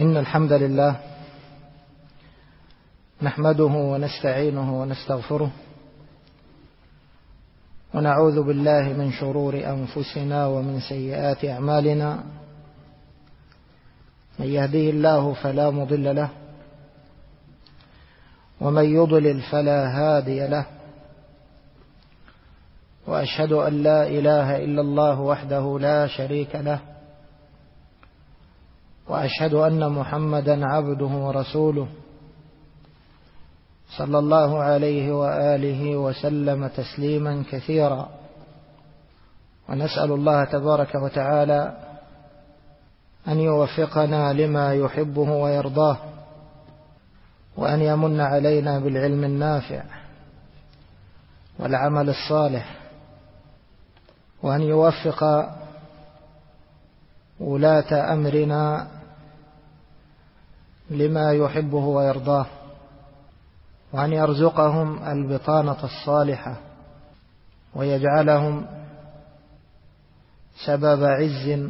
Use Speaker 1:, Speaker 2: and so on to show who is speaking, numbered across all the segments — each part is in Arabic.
Speaker 1: إن الحمد لله نحمده ونستعينه ونستغفره ونعوذ بالله من شرور أنفسنا ومن سيئات أعمالنا. من يهديه الله فلا مضل له ومن يضلل فلا هادي له، وأشهد أن لا إله إلا الله وحده لا شريك له، وأشهد أن محمدا عبده ورسوله صلى الله عليه وآله وسلم تسليما كثيرا. ونسأل الله تبارك وتعالى أن يوفقنا لما يحبه ويرضاه، وأن يمن علينا بالعلم النافع والعمل الصالح، وأن يوفق ولاة أمرنا لما يحبه ويرضاه، وأن يرزقهم البطانة الصالحة ويجعلهم سبب عز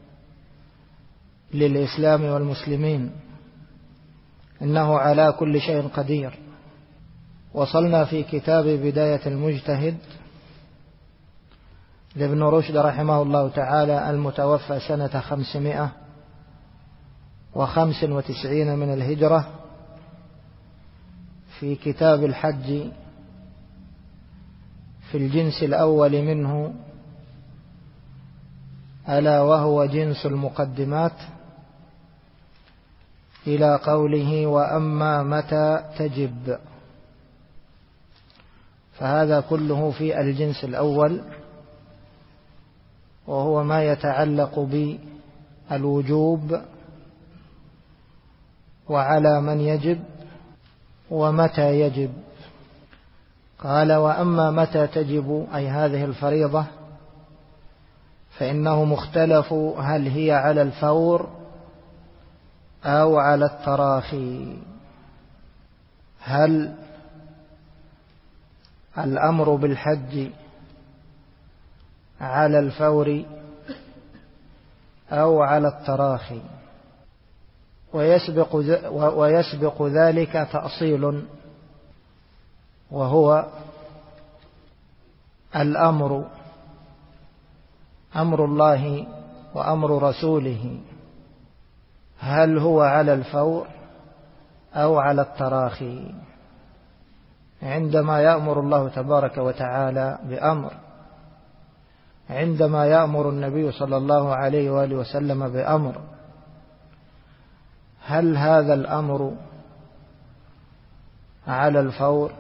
Speaker 1: للإسلام والمسلمين، إنه على كل شيء قدير. وصلنا في كتاب بداية المجتهد لابن رشد رحمه الله تعالى المتوفى سنة 595 من الهجرة، في كتاب الحج في الجنس الأول منه، ألا وهو جنس المقدمات، إلى قوله وأما متى تجب. فهذا كله في الجنس الأول، وهو ما يتعلق بالوجوب وعلى من يجب ومتى يجب. قال وأما متى تجب، أي هذه الفريضة، فإنه مختلف هل هي على الفور أو على التراخي. هل الأمر بالحج على الفور أو على التراخي؟ ويسبق ذلك تأصيل، وهو الأمر أمر الله وأمر رسوله، هل هو على الفور أو على التراخي؟ عندما يأمر الله تبارك وتعالى بأمر، عندما يأمر النبي صلى الله عليه وآله وسلم بأمر، هل هذا الأمر على الفور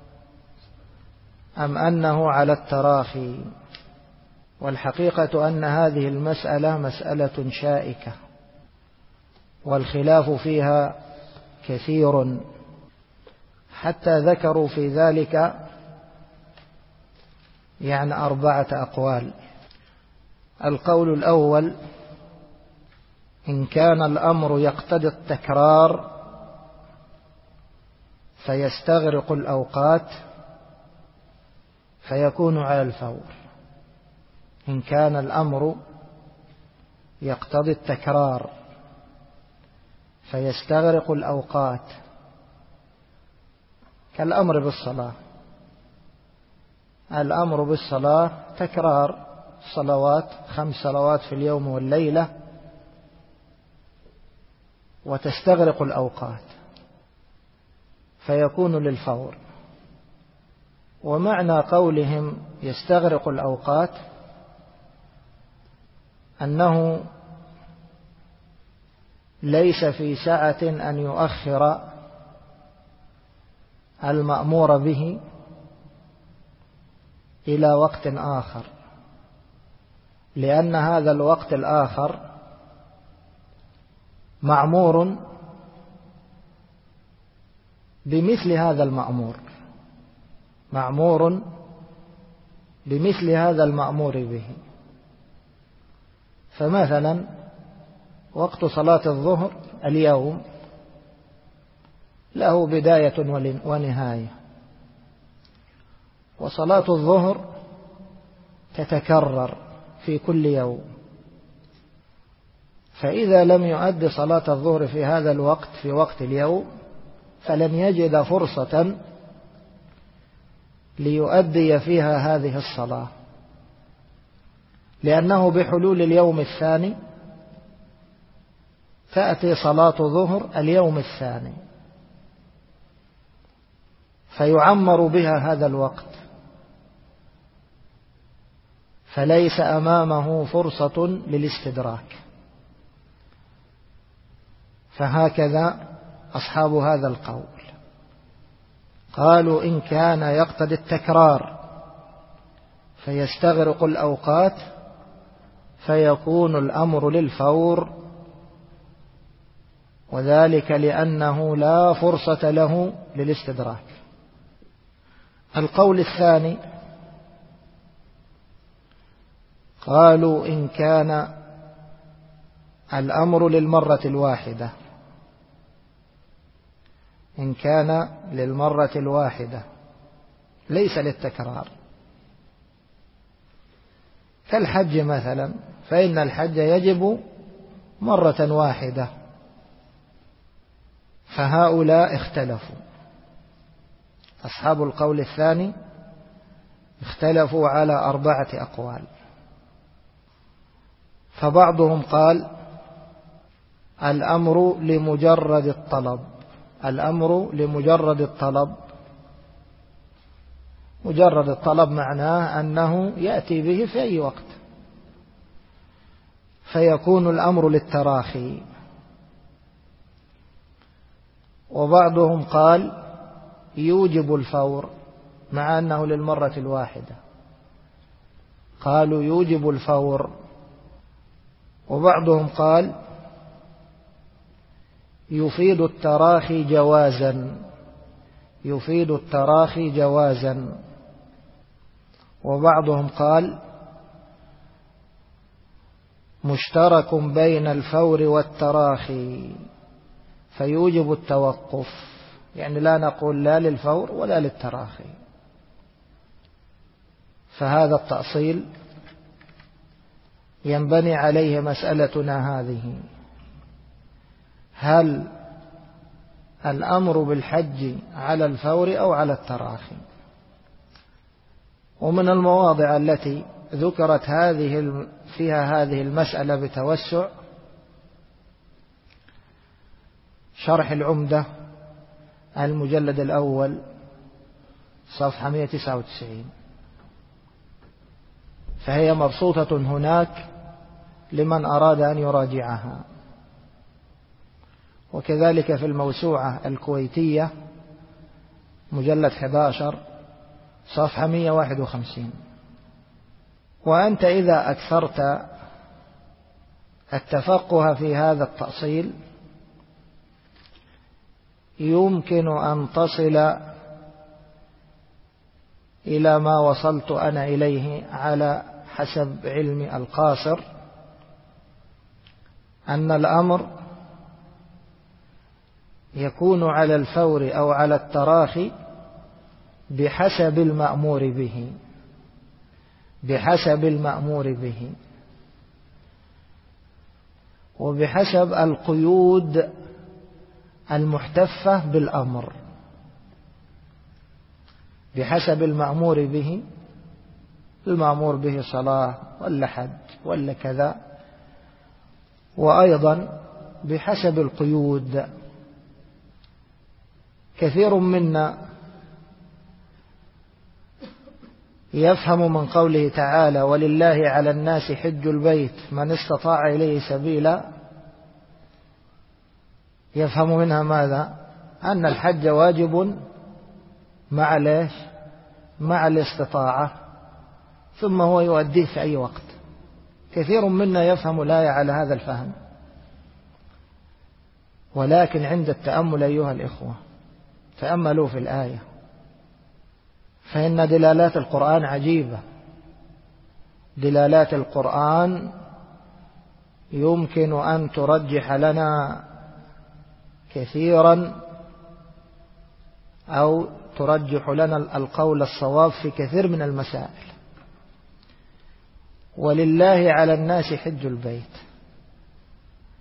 Speaker 1: أم أنه على التراخي؟ والحقيقة أن هذه المسألة مسألة شائكة، والخلاف فيها كثير، حتى ذكروا في ذلك 4 أقوال. القول الأول: إن كان الأمر يقتضي التكرار فيستغرق الأوقات فيكون على الفور. إن كان الأمر يقتضي التكرار فيستغرق الأوقات، كالأمر بالصلاة. الأمر بالصلاة تكرار صلوات، 5 صلوات في اليوم والليلة، وتستغرق الأوقات فيكون للفور. ومعنى قولهم يستغرق الأوقات أنه ليس في سعة أن يؤخر المأمور به إلى وقت آخر، لأن هذا الوقت الآخر معمور بمثل هذا المأمور، معمور بمثل هذا المأمور به. فمثلا وقت صلاة الظهر اليوم له بداية ونهاية، وصلاة الظهر تتكرر في كل يوم، فإذا لم يؤد صلاة الظهر في هذا الوقت في وقت اليوم فلن يجد فرصة ليؤدي فيها هذه الصلاة، لأنه بحلول اليوم الثاني تأتي صلاة ظهر اليوم الثاني فيعمر بها هذا الوقت، فليس أمامه فرصة للاستدراك. فهكذا أصحاب هذا القول قالوا إن كان يقتضي التكرار فيستغرق الأوقات فيكون الأمر للفور، وذلك لأنه لا فرصة له للاستدراك. القول الثاني قالوا إن كان الأمر للمرة الواحدة، إن كان للمرة الواحدة ليس للتكرار، كالحج مثلا، فإن الحج يجب مرة واحدة، فهؤلاء اختلفوا. أصحاب القول الثاني اختلفوا على 4 أقوال. فبعضهم قال الأمر لمجرد الطلب، الأمر لمجرد الطلب، مجرد الطلب معناه أنه يأتي به في أي وقت، فيكون الأمر للتراخي. وبعضهم قال يوجب الفور مع أنه للمرة الواحدة، قالوا يوجب الفور. وبعضهم قال يفيد التراخي جوازا، يفيد التراخي جوازا. وبعضهم قال مشترك بين الفور والتراخي فيوجب التوقف، يعني لا نقول لا للفور ولا للتراخي. فهذا التأصيل ينبني عليه مسألتنا هذه: هل الأمر بالحج على الفور أو على التراخي؟ ومن المواضع التي ذكرت فيها هذه المسألة بتوسع شرح العمدة المجلد الأول صفحة 199، فهي مبسوطة هناك لمن أراد أن يراجعها. وكذلك في الموسوعة الكويتية مجلد 11 صفحة 151. وأنت إذا أكثرت التفقه في هذا التأصيل يمكن أن تصل إلى ما وصلت أنا إليه على حسب علمي القاصر، أن الأمر يكون على الفور أو على التراخي بحسب المأمور به، بحسب المأمور به، وبحسب القيود المحتفة بالأمر، بحسب المأمور به، المأمور به صلاة ولا حج ولا كذا، وأيضا بحسب القيود. كثير منا يفهم من قوله تعالى ولله على الناس حج البيت من استطاع إليه سبيلا، يفهم منها ماذا؟ أن الحج واجب مع ليش؟ مع الاستطاعة، ثم هو يؤديه في أي وقت. كثير منا يفهم الآية على هذا الفهم، ولكن عند التأمل أيها الإخوة تأملوا في الآية، فإن دلالات القرآن عجيبة. دلالات القرآن يمكن أن ترجح لنا كثيرا أو ترجح لنا القول الصواب في كثير من المسائل. ولله على الناس حج البيت،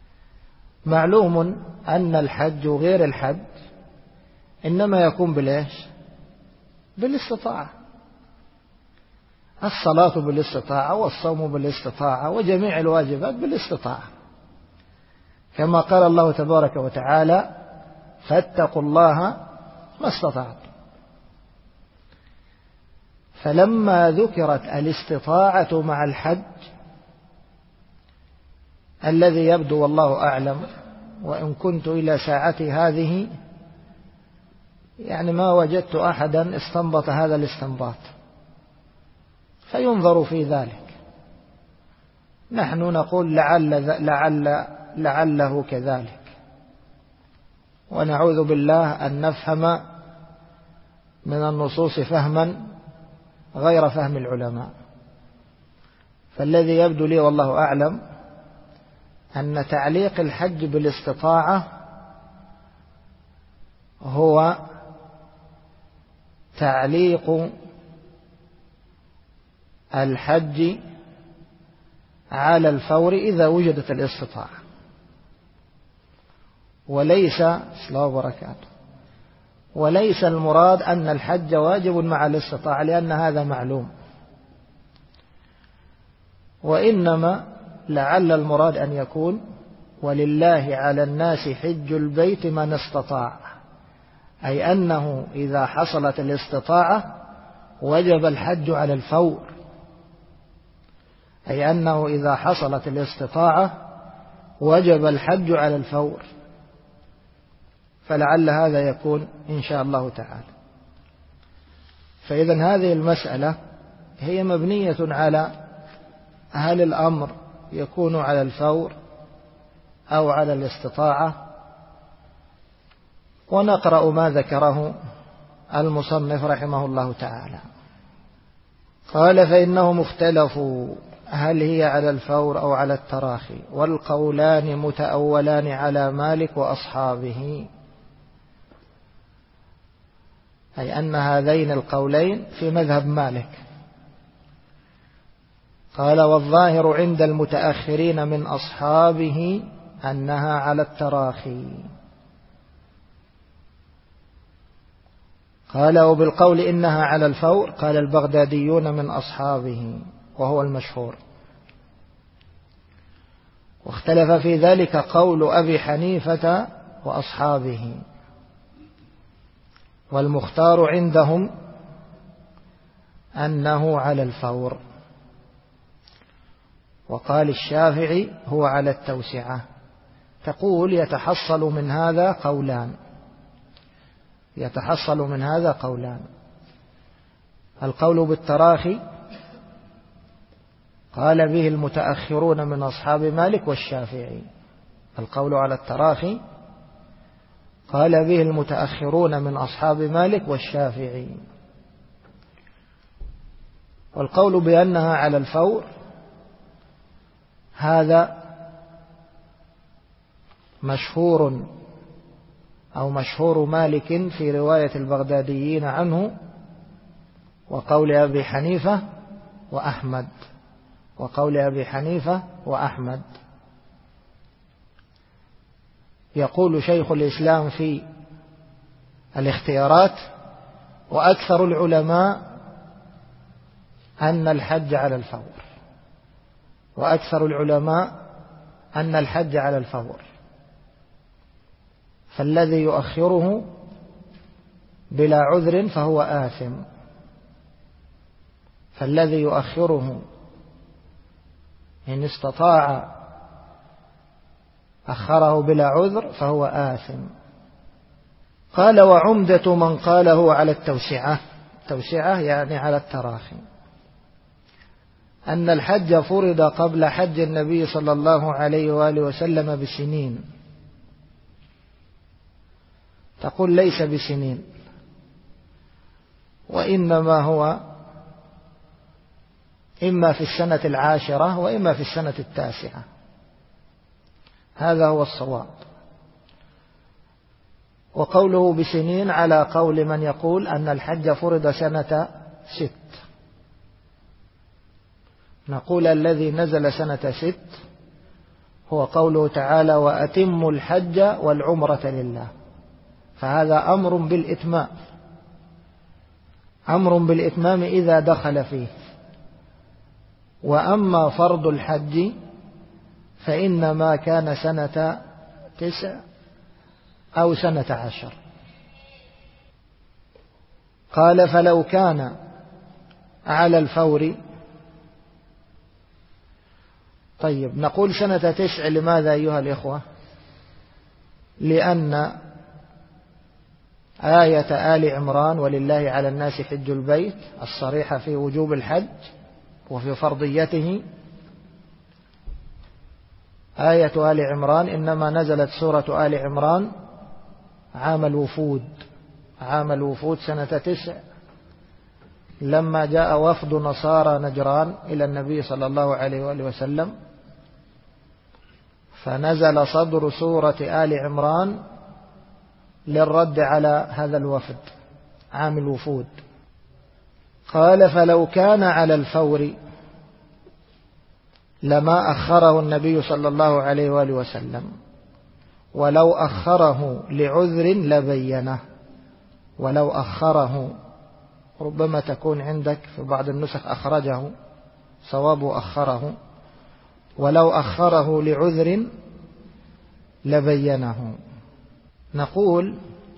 Speaker 1: معلوم أن الحج وغير الحج إنما يكون بالاستطاعة. الصلاة بالاستطاعة والصوم بالاستطاعة وجميع الواجبات بالاستطاعة، كما قال الله تبارك وتعالى: فاتقوا الله ما استطعتم. فلما ذكرت الاستطاعة مع الحج الذي يبدو والله أعلم، وإن كنت إلى ساعتي هذه ما وجدت أحدا استنبط هذا الاستنباط، فينظر في ذلك. نحن نقول لعله كذلك، ونعوذ بالله أن نفهم من النصوص فهما غير فهم العلماء. فالذي يبدو لي والله أعلم أن تعليق الحج بالاستطاعة هو تعليق الحج على الفور إذا وجدت الاستطاعة، وليس المراد أن الحج واجب مع الاستطاعة، لأن هذا معلوم. وإنما لعل المراد أن يكون: ولله على الناس حج البيت من استطاع، أي أنه إذا حصلت الاستطاعة وجب الحج على الفور، أي أنه إذا حصلت الاستطاعة وجب الحج على الفور. فلعل هذا يكون إن شاء الله تعالى. فإذن هذه المسألة هي مبنية على هل الأمر يكون على الفور أو على الاستطاعة. ونقرأ ما ذكره المصنف رحمه الله تعالى. قال: فإنهم اختلفوا هل هي على الفور أو على التراخي، والقولان متأولان على مالك وأصحابه، أي أن هذين القولين في مذهب مالك. قال: والظاهر عند المتأخرين من أصحابه أنها على التراخي. قال: وبالقول إنها على الفور قال البغداديون من أصحابه، وهو المشهور. واختلف في ذلك قول أبي حنيفة وأصحابه، والمختار عندهم أنه على الفور. وقال الشافعي هو على التوسعة. تقول: يتحصل من هذا قولان. القول بالتراخي قال به المتأخرون من أصحاب مالك والشافعي. القول على التراخي قال به المتأخرون من أصحاب مالك والشافعي. والقول بأنها على الفور هذا مشهور مالك في رواية البغداديين عنه، وقول أبي حنيفة وأحمد. يقول شيخ الإسلام في الاختيارات: وأكثر العلماء أن الحج على الفور، فالذي يؤخره بلا عذر فهو آثم، إن استطاع أخره بلا عذر فهو آثم. قال: وعمدة من قاله على التوسعة يعني على التراخي، أن الحج فرض قبل حج النبي صلى الله عليه وآله وسلم بسنين. تقول: ليس بسنين، وإنما هو إما في السنة 10 وإما في السنة 9. هذا هو الصواب. وقوله بسنين على قول من يقول أن الحج فرض سنة 6. نقول: الذي نزل سنة 6 هو قوله تعالى وأتموا الحج والعمرة لله، فهذا أمر بالإتمام، أمر بالإتمام إذا دخل فيه. وأما فرض الحج فإنما كان سنة 9 أو سنة 10. قال فلو كان على الفور. طيب نقول سنة 9 لماذا أيها الإخوة؟ لأن آية آل عمران ولله على الناس حج البيت الصريحة في وجوب الحج وفي فرضيته، آية آل عمران إنما نزلت سورة آل عمران عام الوفود، عام الوفود سنة 9 لما جاء وفد نصارى نجران إلى النبي صلى الله عليه وآله وسلم، فنزل صدر سورة آل عمران للرد على هذا الوفد عام الوفود. قال فلو كان على الفور لما أخره النبي صلى الله عليه وآله وسلم، ولو أخره لعذر لبينه. ولو أخره، ربما تكون عندك في بعض النسخ أخرجه، صواب أخره، ولو أخره لعذر لبينه. نقول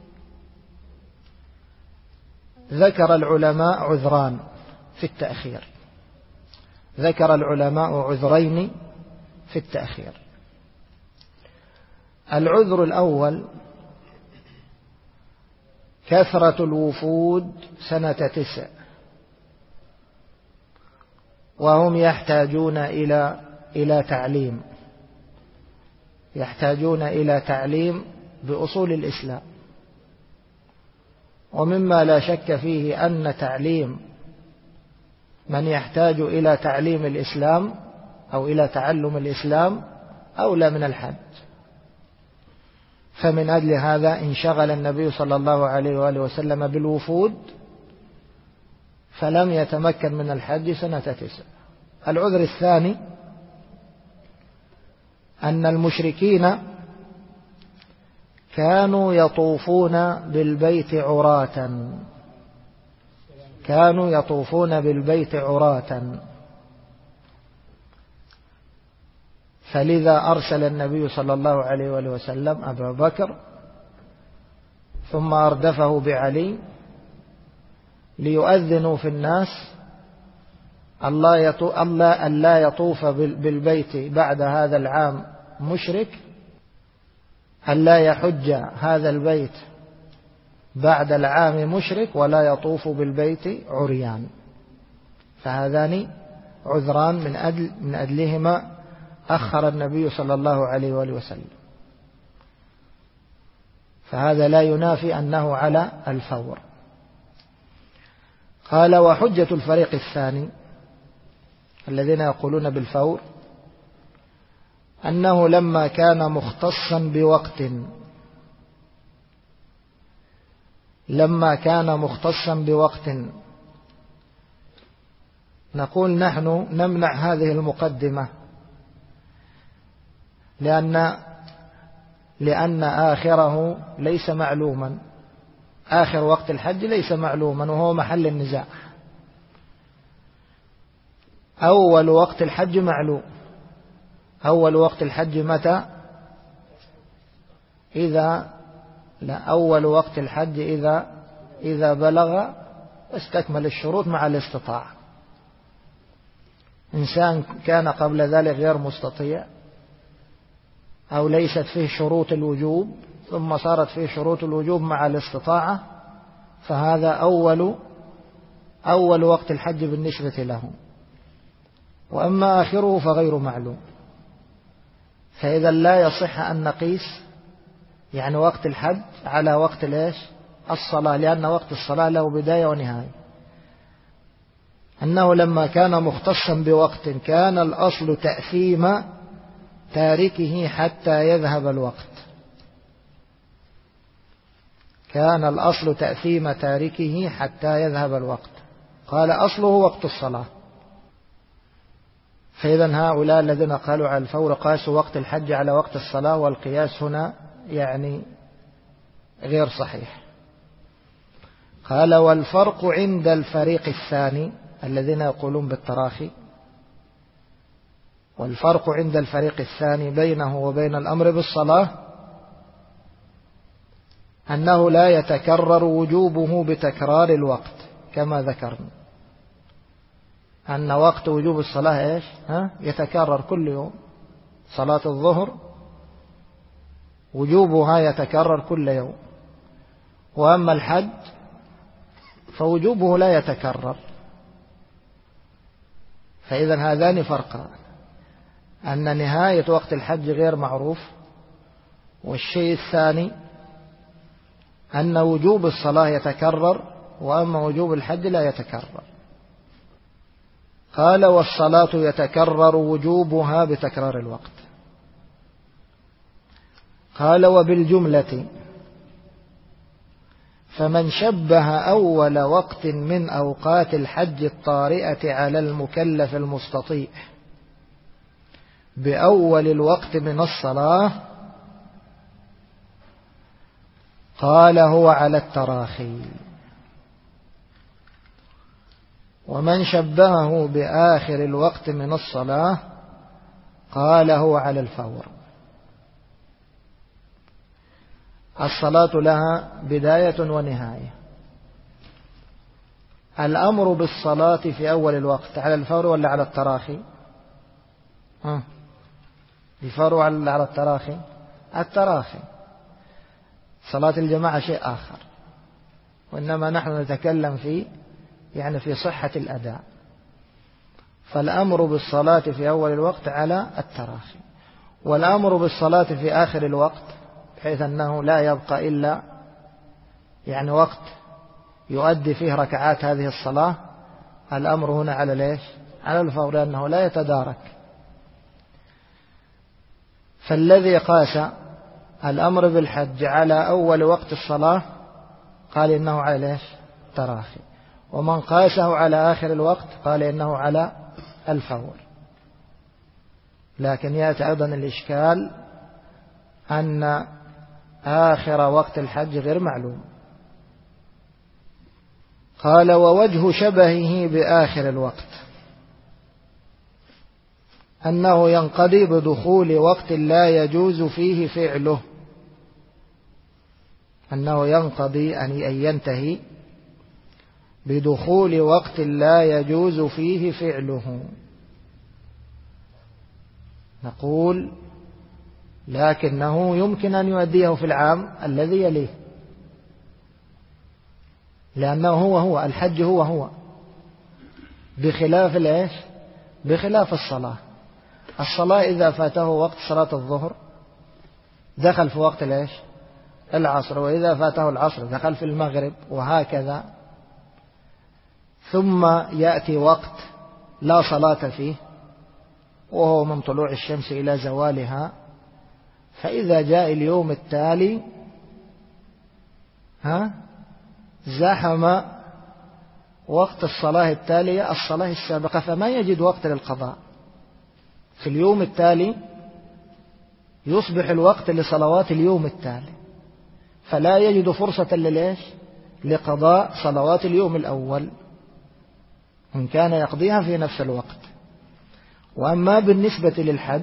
Speaker 1: ذكر العلماء عذران في التأخير، ذكر العلماء عذرين في التأخير. العذر الأول كثرة الوفود سنة 9 وهم يحتاجون إلى تعليم، يحتاجون إلى تعليم بأصول الإسلام. ومما لا شك فيه أن تعليم من يحتاج إلى تعليم الإسلام أو إلى تعلم الإسلام أولى من الحج. فمن أجل هذا انشغل النبي صلى الله عليه وآله وسلم بالوفود فلم يتمكن من الحج سنة 9. العذر الثاني أن المشركين كانوا يطوفون بالبيت عراة، كانوا يطوفون بالبيت عراة، فلذا أرسل النبي صلى الله عليه وآله وسلم أبا بكر ثم أردفه بعلي ليؤذنوا في الناس ألا يطوف بالبيت بعد هذا العام مشرك، ألا يحج هذا البيت بعد العام مشرك، ولا يطوف بالبيت عريان. فهذان عذران من أجلهما أخر النبي صلى الله عليه وآله وسلم، فهذا لا ينافي أنه على الفور. قال وحجة الفريق الثاني الذين يقولون بالفور أنه لما كان مختصا بوقت، لما كان مختصا بوقت، نقول نحن نمنع هذه المقدمة لأن آخره ليس معلوما، آخر وقت الحج ليس معلوما وهو محل النزاع. أول وقت الحج معلوم. أول وقت الحج متى؟ أول وقت الحج إذا بلغ واستكمل الشروط مع الاستطاعة. إنسان كان قبل ذلك غير مستطيع أو ليست فيه شروط الوجوب ثم صارت فيه شروط الوجوب مع الاستطاعة، فهذا أول وقت الحج بالنسبة له. وأما آخره فغير معلوم. فإذا لا يصح أن نقيس يعني وقت الحج على وقت الصلاة، لأن وقت الصلاة له بداية ونهاية. أنه لما كان مختصا بوقت كان الأصل تأثيم تاركه حتى يذهب الوقت، كان الأصل تأثيم تاركه حتى يذهب الوقت. قال أصله وقت الصلاة، فإذا هؤلاء الذين قالوا على الفور قاسوا وقت الحج على وقت الصلاة، والقياس هنا يعني غير صحيح. قال والفرق عند الفريق الثاني الذين يقولون بالتراخي، والفرق عند الفريق الثاني بينه وبين الأمر بالصلاة أنه لا يتكرر وجوبه بتكرار الوقت كما ذكرنا، أن وقت وجوب الصلاة إيش؟ يتكرر كل يوم. صلاة الظهر وجوبها يتكرر كل يوم، وأما الحج فوجوبه لا يتكرر. فإذا هذان فرقان، أن نهاية وقت الحج غير معروف، والشيء الثاني أن وجوب الصلاة يتكرر، وأما وجوب الحج لا يتكرر. قال والصلاة يتكرر وجوبها بتكرار الوقت. قال وبالجملة فمن شبه أول وقت من أوقات الحج الطارئة على المكلف المستطيع بأول الوقت من الصلاة قال هو على التراخي، ومن شبهه بآخر الوقت من الصلاة قال هو على الفور. الصلاة لها بداية ونهاية. الأمر بالصلاة في أول الوقت على الفور ولا على التراخي؟ الفور ولا على التراخي؟ التراخي. صلاة الجماعة شيء آخر، وإنما نحن نتكلم في صحة الأداء. فالأمر بالصلاة في أول الوقت على التراخي، والأمر بالصلاة في آخر الوقت بحيث أنه لا يبقى إلا وقت يؤدي فيه ركعات هذه الصلاة، الأمر هنا على ليش؟ على الفور، لأنه لا يتدارك. فالذي قاس الأمر بالحج على أول وقت الصلاة قال إنه على ليش؟ تراخي. ومن قاسه على آخر الوقت قال إنه على الفور. لكن يأتي أيضا الإشكال أن آخر وقت الحج غير معلوم. قال ووجه شبهه بآخر الوقت أنه ينقضي بدخول وقت لا يجوز فيه فعله، أنه ينقضي أن ينتهي بدخول وقت لا يجوز فيه فعله. نقول لكنه يمكن أن يؤديه في العام الذي يليه، لأنه هو الحج هو بخلاف الإيش؟ بخلاف الصلاة. الصلاة إذا فاته وقت صلاة الظهر دخل في وقت الإيش؟ العصر، وإذا فاته العصر دخل في المغرب، وهكذا. ثم يأتي وقت لا صلاة فيه وهو من طلوع الشمس إلى زوالها، فإذا جاء اليوم التالي زحم وقت الصلاة التالية الصلاة السابقة، فما يجد وقت للقضاء. في اليوم التالي يصبح الوقت لصلوات اليوم التالي، فلا يجد فرصة لقضاء صلوات اليوم الأول إن كان يقضيها في نفس الوقت. وأما بالنسبة للحج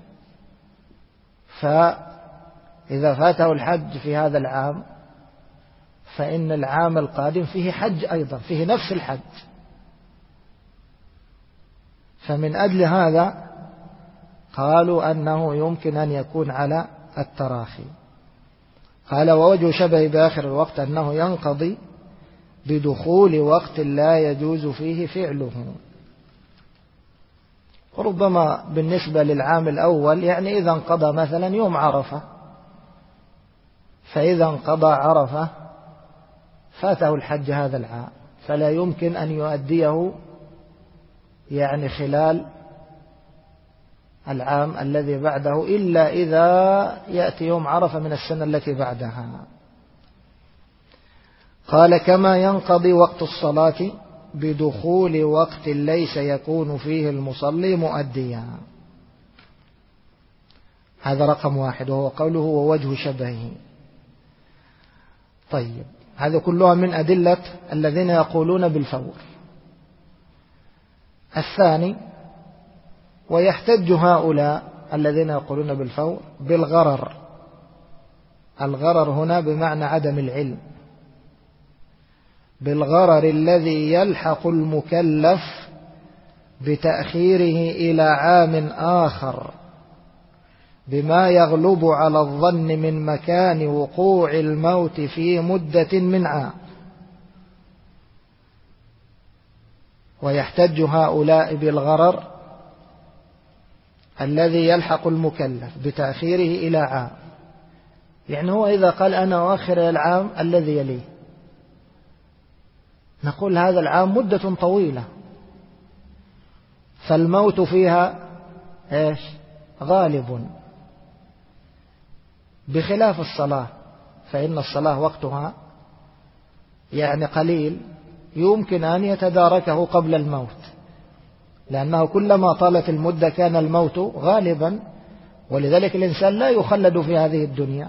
Speaker 1: فإذا فاته الحج في هذا العام فإن العام القادم فيه حج أيضا، فيه نفس الحج. فمن أجل هذا قالوا أنه يمكن أن يكون على التراخي. قال ووجه شبه بآخر الوقت أنه ينقضي بدخول وقت لا يجوز فيه فعله. وربما بالنسبة للعام الأول إذا انقضى مثلا يوم عرفة، فإذا انقضى عرفة فاته الحج هذا العام، فلا يمكن أن يؤديه خلال العام الذي بعده إلا إذا يأتي يوم عرفة من السنة التي بعدها. قال كما ينقضي وقت الصلاة بدخول وقت ليس يكون فيه المصلي مؤديا. هذا رقم 1، وهو قوله ووجه شبهه. طيب، هذا كلها من أدلة الذين يقولون بالفور. الثاني، ويحتج هؤلاء الذين يقولون بالفور بالغرر. الغرر هنا بمعنى عدم العلم، بالغرر الذي يلحق المكلف بتأخيره إلى عام آخر بما يغلب على الظن من مكان وقوع الموت في مدة من عام. ويحتج هؤلاء بالغرر الذي يلحق المكلف بتأخيره إلى عام، يعني هو إذا قال أنا أؤخر العام الذي يليه، نقول هذا العام مدة طويلة، فالموت فيها إيش؟ غالب، بخلاف الصلاة، فإن الصلاة وقتها يعني قليل، يمكن أن يتداركه قبل الموت، لأنه كلما طالت المدة كان الموت غالبا، ولذلك الإنسان لا يخلد في هذه الدنيا.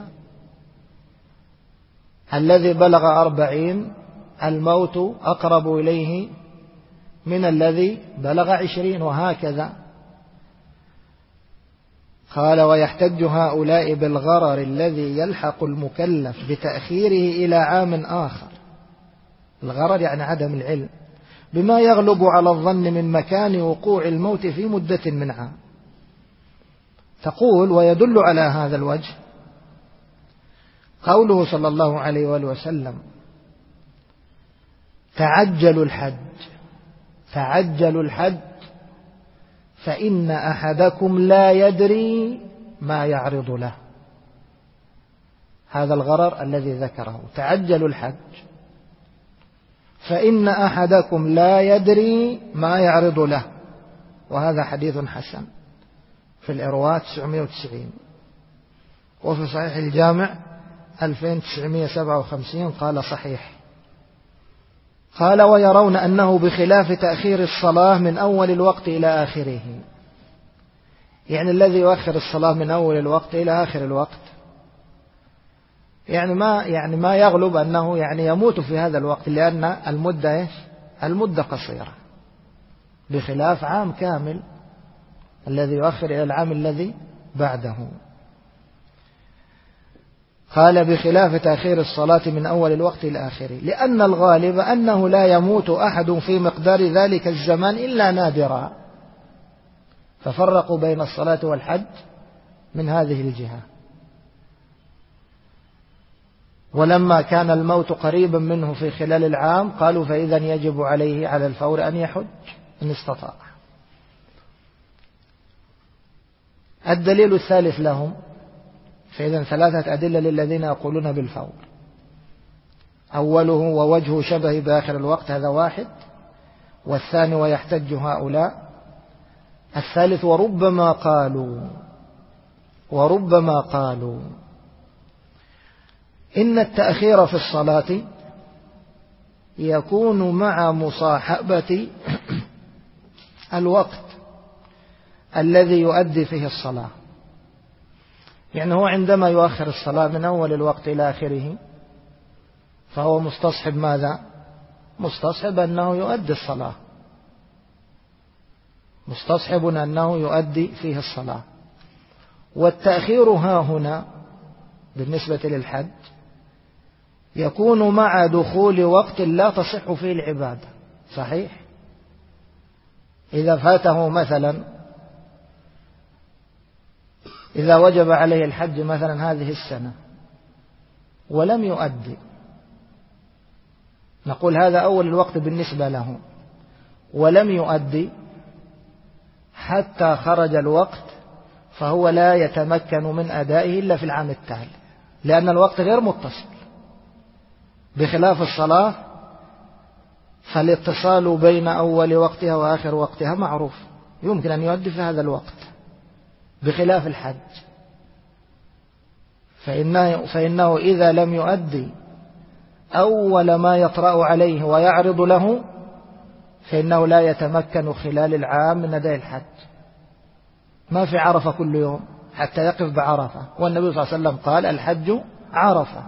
Speaker 1: الذي بلغ 40 الموت أقرب إليه من الذي بلغ 20، وهكذا. قال ويحتج هؤلاء بالغرر الذي يلحق المكلف بتأخيره إلى عام آخر. الغرر يعني عدم العلم، بما يغلب على الظن من مكان وقوع الموت في مدة من عام. تقول ويدل على هذا الوجه قوله صلى الله عليه وآله وسلم تعجلوا الحج فإن أحدكم لا يدري ما يعرض له. هذا الغرر الذي ذكره، تعجلوا الحج فإن أحدكم لا يدري ما يعرض له. وهذا حديث حسن في الإرواء 990، وفي صحيح الجامع 2957 قال صحيح. قال ويرون أنه بخلاف تأخير الصلاة من أول الوقت إلى آخره، يعني الذي يؤخر الصلاة من أول الوقت إلى آخر الوقت يعني ما يغلب أنه يعني يموت في هذا الوقت، لأن المدة قصيرة، بخلاف عام كامل الذي يؤخر إلى العام الذي بعده. قال بخلاف تأخير الصلاة من أول الوقت إلى آخره، لأن الغالب أنه لا يموت أحد في مقدار ذلك الزمان إلا نادرا، ففرقوا بين الصلاة والحج من هذه الجهة. ولما كان الموت قريبا منه في خلال العام قالوا فإذا يجب عليه على الفور أن يحج إن استطاع. الدليل الثالث لهم، فإذا 3 أدلة للذين يقولون بالفور. أوله ووجه شبه بآخر الوقت، هذا واحد. والثاني ويحتج هؤلاء. الثالث وربما قالوا إن التأخير في الصلاة يكون مع مصاحبة الوقت الذي يؤدي فيه الصلاة، يعني هو عندما يؤخر الصلاة من أول الوقت إلى آخره فهو مستصحب ماذا؟ مستصحب أنه يؤدي الصلاة، مستصحب أنه يؤدي فيه الصلاة. والتأخير ها هنا بالنسبة للحج يكون مع دخول وقت لا تصح فيه العبادة. صحيح، إذا فاته مثلا، إذا وجب عليه الحج مثلا هذه السنة ولم يؤدي، نقول هذا أول الوقت بالنسبة له، ولم يؤدي حتى خرج الوقت، فهو لا يتمكن من أدائه إلا في العام التالي، لأن الوقت غير متصل. بخلاف الصلاة فالاتصال بين أول وقتها وآخر وقتها معروف، يمكن أن يؤدي في هذا الوقت، بخلاف الحج فإنه إذا لم يؤدي أول ما يطرأ عليه ويعرض له فإنه لا يتمكن خلال العام من أداء الحج، ما في عرفة كل يوم حتى يقف بعرفة، والنبي صلى الله عليه وسلم قال الحج عرفة.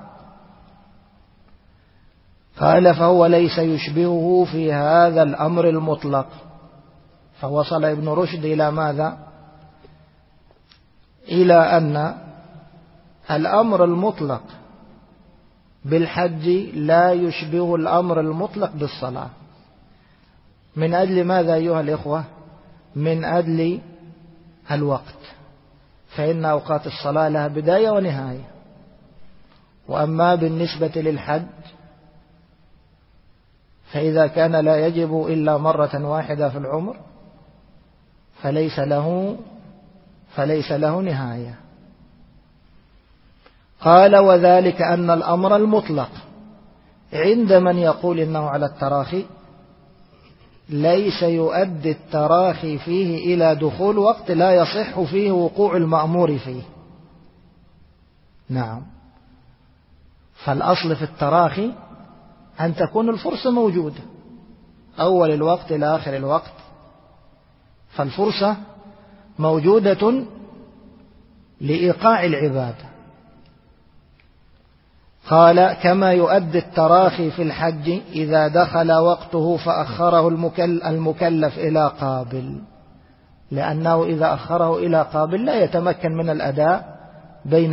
Speaker 1: قال فهو ليس يشبهه في هذا الأمر المطلق. فوصل ابن رشد إلى ماذا؟ إلى أن الأمر المطلق بالحج لا يشبه الأمر المطلق بالصلاة. من أجل ماذا أيها الإخوة؟ من أجل الوقت، فإن أوقات الصلاة لها بداية ونهاية. وأما بالنسبة للحج فإذا كان لا يجب إلا مرة واحدة في العمر فليس له نهاية. قال وذلك أن الأمر المطلق عند من يقول إنه على التراخي ليس يؤدي التراخي فيه إلى دخول وقت لا يصح فيه وقوع المأمور فيه. نعم، فالأصل في التراخي أن تكون الفرصة موجودة أول الوقت إلى آخر الوقت، فالفرصة موجودة لإيقاع العبادة. قال كما يؤدي التراخي في الحج إذا دخل وقته فأخره المكلف إلى قابل، لأنه إذا أخره إلى قابل لا يتمكن من الأداء بين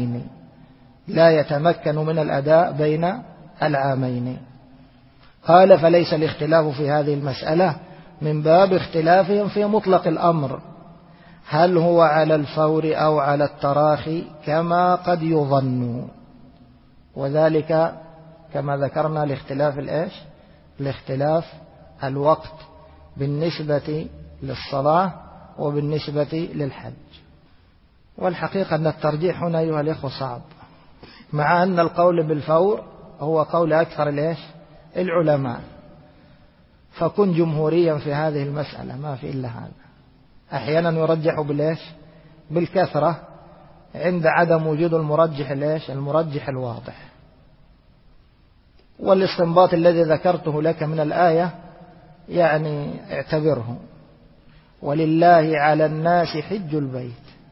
Speaker 1: العامين. قال فليس الاختلاف في هذه المسألة من باب اختلافهم في مطلق الأمر، هل هو على الفور أو على التراخي كما قد يظن، وذلك كما ذكرنا لاختلاف الوقت بالنسبة للصلاة وبالنسبة للحج. والحقيقة أن الترجيح هنا أيها الإخوة صعب، مع أن القول بالفور هو قول أكثر العلماء، فكن جمهوريا في هذه المسألة، ما في إلا هذا. أحيانا يرجح بالكثرة عند عدم وجود المرجح الواضح. والاستنباط الذي ذكرته لك من الآية يعني اعتبره، ولله على الناس حج البيت.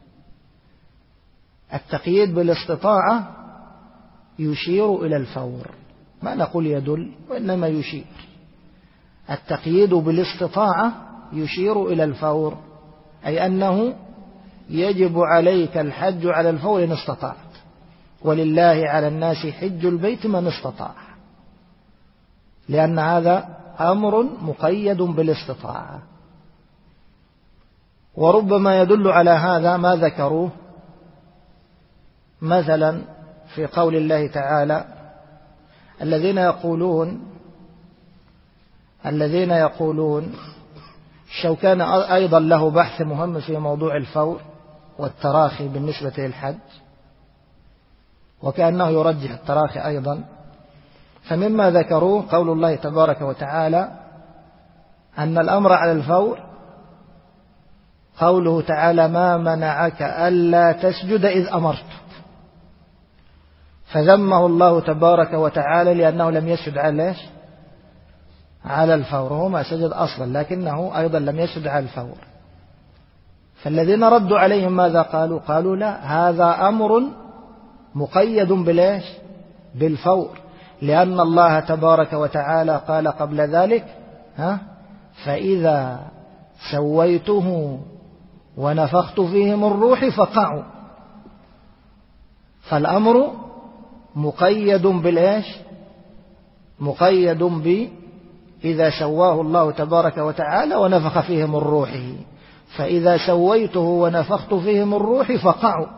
Speaker 1: التقييد بالاستطاعة يشير إلى الفور، ما نقول يدل وإنما يشير. التقييد بالاستطاعة يشير إلى الفور، أي أنه يجب عليك الحج على الفور إن استطعت، ولله على الناس حج البيت من استطاع، لأن هذا أمر مقيد بالاستطاعة. وربما يدل على هذا ما ذكروه مثلا في قول الله تعالى الذين يقولون الشوكاني أيضا له بحث مهم في موضوع الفور والتراخي بالنسبة للحج، وكأنه يرجح التراخي أيضا. فمما ذكروه قول الله تبارك وتعالى أن الأمر على الفور قوله تعالى ما منعك ألا تسجد إذ أمرتك، فذمه الله تبارك وتعالى لأنه لم يسجد على الفور، هو ما سجد أصلا لكنه أيضا لم يسجد على الفور. فالذين ردوا عليهم ماذا قالوا؟ قالوا لا، هذا أمر مقيد بالفور، لأن الله تبارك وتعالى قال قبل ذلك فإذا سويته ونفخت فيه من روحي فقعوا. فالأمر مقيد مقيد إذا سواه الله تبارك وتعالى ونفخ فيه من روحه، فإذا سويته ونفخت فيه من روحي فقعوا.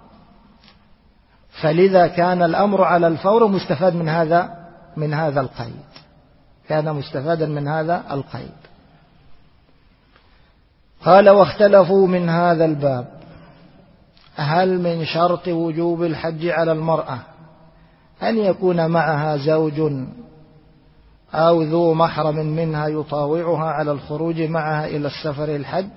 Speaker 1: فلذا كان الأمر على الفور مستفاد من هذا القيد، كان مستفادا من هذا القيد. قال واختلفوا من هذا الباب هل من شرط وجوب الحج على المرأة أن يكون معها زوج أو ذو محرم منها يطاوعها على الخروج معها إلى السفر الحج؟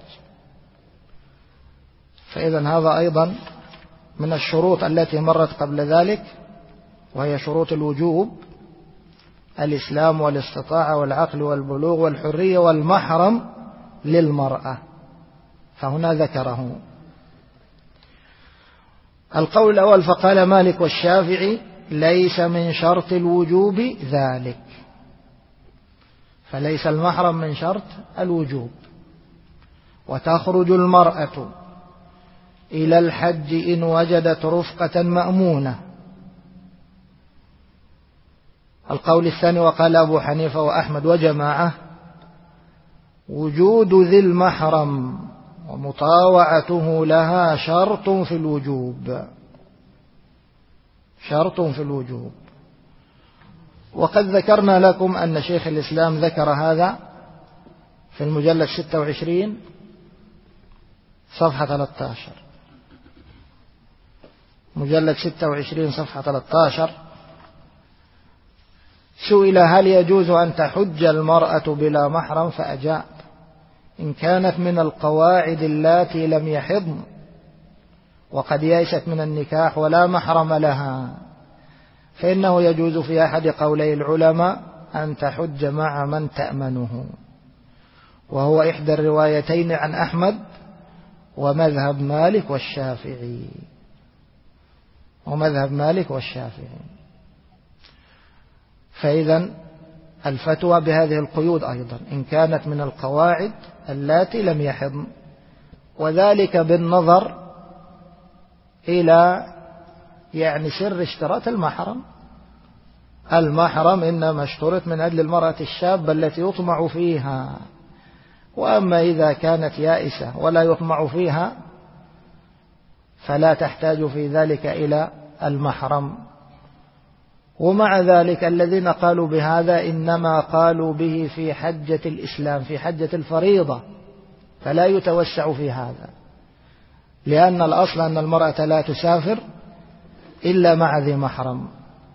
Speaker 1: فإذا هذا أيضا من الشروط التي مرت قبل ذلك، وهي شروط الوجوب. الإسلام والاستطاعة والعقل والبلوغ والحرية والمحرم للمرأة، فهنا ذكره. القول الأول فقال مالك والشافعي ليس من شرط الوجوب ذلك، فليس المحرم من شرط الوجوب. وتخرج المرأة إلى الحج إن وجدت رفقة مأمونة. القول الثاني وقال أبو حنيفة وأحمد وجماعة وجود ذي المحرم ومطاوعته لها شرط في الوجوب، شرط في الوجوب. وقد ذكرنا لكم أن شيخ الإسلام ذكر هذا في المجلد 26 صفحة 13، مجلد 26 صفحة 13. سئل هل يجوز أن تحج المرأة بلا محرم؟ فأجاب إن كانت من القواعد اللاتي لم يحضن وقد يئست من النكاح ولا محرم لها، فإنه يجوز في أحد قولي العلماء أن تحج مع من تأمنه، وهو إحدى الروايتين عن أحمد ومذهب مالك والشافعي، ومذهب مالك والشافعي. فإذا الفتوى بهذه القيود أيضا إن كانت من القواعد اللاتي لم يحضن، وذلك بالنظر إلى سر اشتراط المحرم. المحرم إنما اشترط من أجل المرأة الشابة التي يطمع فيها، وأما إذا كانت يائسة ولا يطمع فيها فلا تحتاج في ذلك إلى المحرم. ومع ذلك الذين قالوا بهذا إنما قالوا به في حجة الإسلام، في حجة الفريضة، فلا يتوسع في هذا، لأن الأصل أن المرأة لا تسافر إلا مع ذي محرم.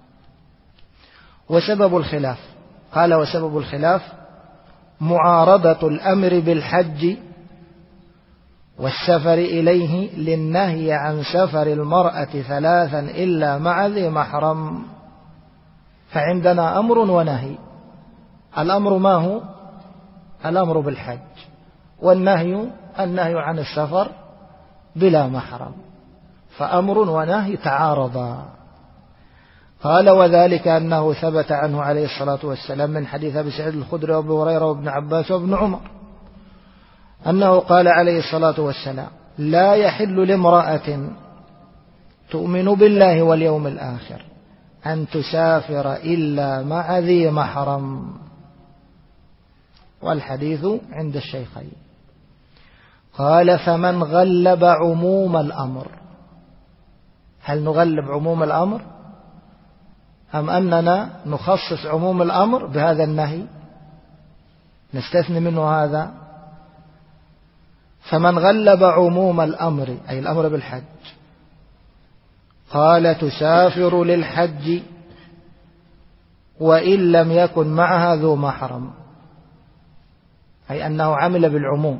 Speaker 1: وسبب الخلاف، قال وسبب الخلاف معارضة الأمر بالحج والسفر إليه للنهي عن سفر المرأة ثلاثا إلا مع ذي محرم. فعندنا أمر ونهي. الأمر ما هو؟ الأمر بالحج، والنهي النهي عن السفر بلا محرم، فأمر ونهي تعارضا. قال وذلك أنه ثبت عنه عليه الصلاة والسلام من حديث أبي سعيد الخدري وأبي هريرة وابن عباس وابن عمر أنه قال عليه الصلاة والسلام لا يحل لامرأة تؤمن بالله واليوم الآخر أن تسافر إلا مع ذي محرم. والحديث عند الشيخين. قال فمن غلب عموم الأمر، هل نغلب عموم الأمر أم أننا نخصص عموم الأمر بهذا النهي نستثني منه هذا؟ فمن غلب عموم الأمر أي الأمر بالحج قال تسافر للحج وإن لم يكن معها ذو محرم، أي أنه عمل بالعموم،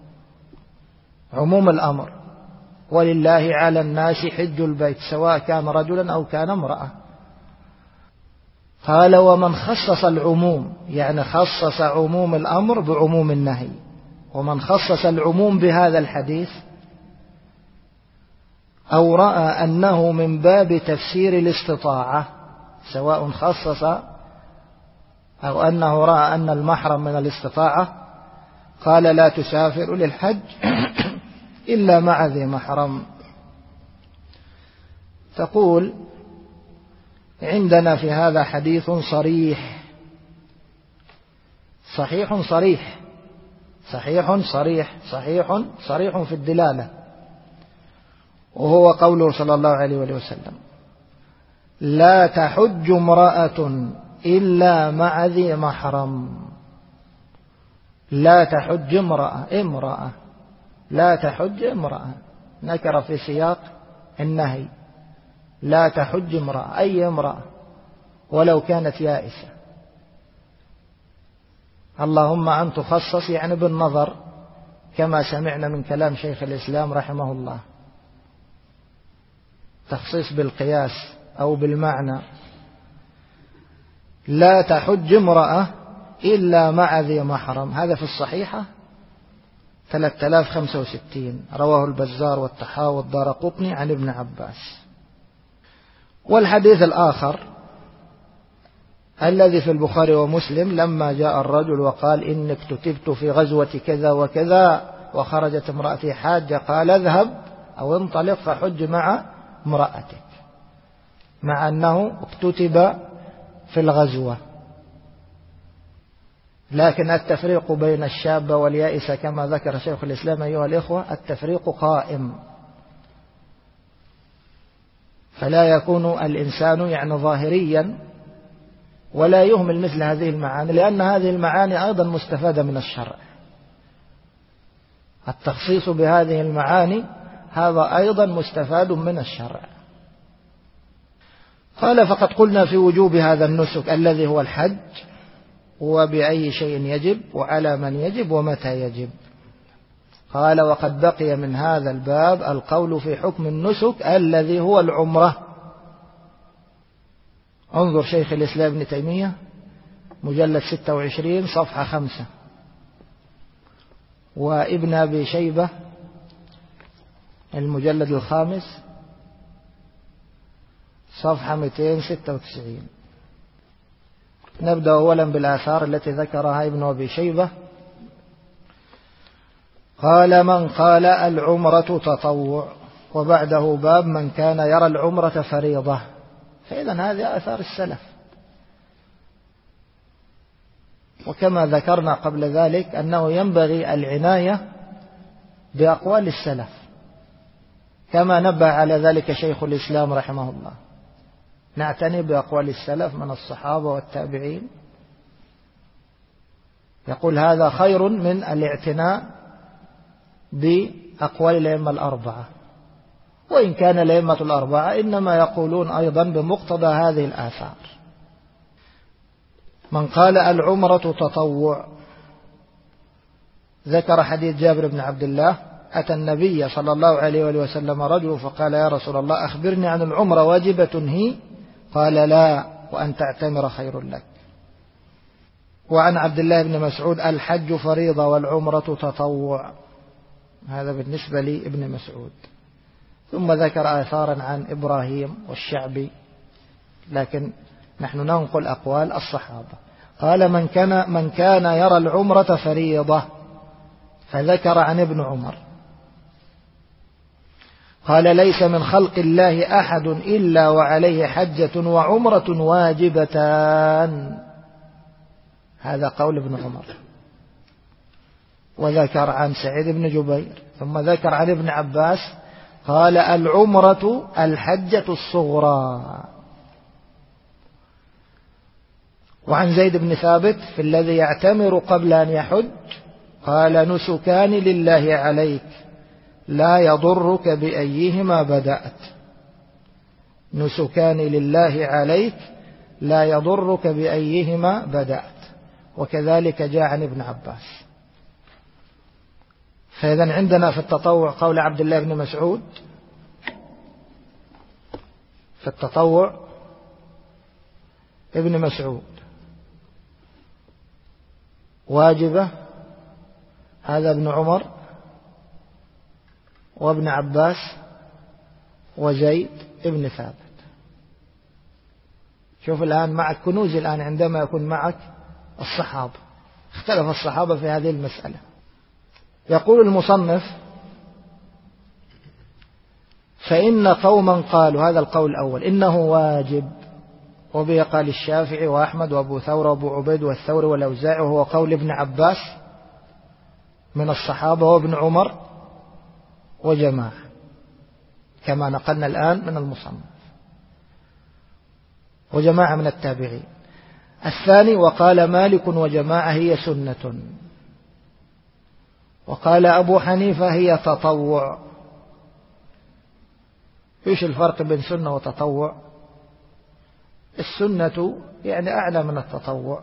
Speaker 1: عموم الأمر. ولله على الناس حج البيت سواء كان رجلا أو كان امرأة. قال ومن خصص العموم يعني خصص عموم الأمر بعموم النهي، ومن خصص العموم بهذا الحديث أو رأى أنه من باب تفسير الاستطاعة، سواء خصص أو أنه رأى أن المحرم من الاستطاعة، قال لا تسافر للحج إلا مع ذي محرم. تقول عندنا في هذا حديث صريح، صحيح صريح، صحيح صريح، صحيح صريح في الدلالة، وهو قوله صلى الله عليه وسلم لا تحج امرأة إلا مع ذي محرم. لا تحج امرأة لا تحج امرأة نكر في سياق النهي، لا تحج امرأة أي امرأة ولو كانت يائسة، اللهم أن تخصص يعني بالنظر كما سمعنا من كلام شيخ الإسلام رحمه الله، تخصيص بالقياس أو بالمعنى. لا تحج امرأة إلا مع ذي محرم. هذا في الصحيحة 3065، رواه البزار والطحاوي والدارقطني عن ابن عباس. والحديث الآخر الذي في البخاري ومسلم لما جاء الرجل وقال إني اكتتبت في غزوة كذا وكذا وخرجت امرأتي حاجة، قال اذهب أو انطلق فحج مع امرأتك، مع أنه اكتتب في الغزوة. لكن التفريق بين الشاب واليائس كما ذكر شيخ الإسلام أيها الإخوة التفريق قائم، فلا يكون الإنسان يعني ظاهريا ولا يهمل مثل هذه المعاني، لأن هذه المعاني أيضا مستفادة من الشرع. التخصيص بهذه المعاني هذا أيضا مستفاد من الشرع. قال فقد قلنا في وجوب هذا النسك الذي هو الحج، وبأي شيء يجب وعلى من يجب ومتى يجب. قال وقد بقي من هذا الباب القول في حكم النسك الذي هو العمرة. انظر شيخ الإسلام ابن تيمية مجلد 26 صفحة 5، وابن أبي شيبة المجلد 5 صفحة 296. نبدأ أولا بالآثار التي ذكرها ابن أبي شيبة. قال من قال العمرة تطوع، وبعده باب من كان يرى العمرة فريضة. فإذا هذه آثار السلف، وكما ذكرنا قبل ذلك أنه ينبغي العناية بأقوال السلف كما نبه على ذلك شيخ الإسلام رحمه الله. نعتني بأقوال السلف من الصحابة والتابعين، يقول هذا خير من الاعتناء بأقوال الأئمة الأربعة، وإن كان الأئمة الأربعة إنما يقولون أيضا بمقتضى هذه الآثار. من قال العمرة تطوع ذكر حديث جابر بن عبد الله أتى النبي صلى الله عليه وسلم رجل فقال يا رسول الله أخبرني عن العمرة واجبة هي؟ قال لا، وأن تعتمر خير لك. وعن عبد الله بن مسعود الحج فريضة والعمرة تطوع. هذا بالنسبة لابن مسعود. ثم ذكر آثارا عن إبراهيم والشعبي، لكن نحن ننقل أقوال الصحابة. قال من كان يرى العمرة فريضة، فذكر عن ابن عمر قال ليس من خلق الله أحد إلا وعليه حجة وعمرة واجبتان. هذا قول ابن عمر. وذكر عن سعيد بن جبير، ثم ذكر عن ابن عباس قال العمرة الحجة الصغرى. وعن زيد بن ثابت في الذي يعتمر قبل أن يحج قال نسكان لله عليك لا يضرك بأيهما بدأت. نسكان لله عليك لا يضرك بأيهما بدأت. وكذلك جاء عن ابن عباس. فإذا عندنا في التطوع قول عبد الله بن مسعود، في التطوع ابن مسعود واجبة، هذا ابن عمر وابن عباس وزيد ابن ثابت. شوف الآن معك كنوز، الآن عندما يكون معك الصحابة، اختلف الصحابة في هذه المسألة. يقول المصنف فإن قوما قالوا، هذا القول الأول إنه واجب، وبه قال الشافعي وأحمد وأبو ثور وأبو عبيد والثوري والأوزاعي، وهو قول ابن عباس من الصحابة وابن عمر وجماعة كما نقلنا الآن من المصنف، وجماعة من التابعين. الثاني وقال مالك وجماعة هي سنة، وقال أبو حنيفة هي تطوع. إيش الفرق بين سنة وتطوع؟ السنة يعني أعلى من التطوع،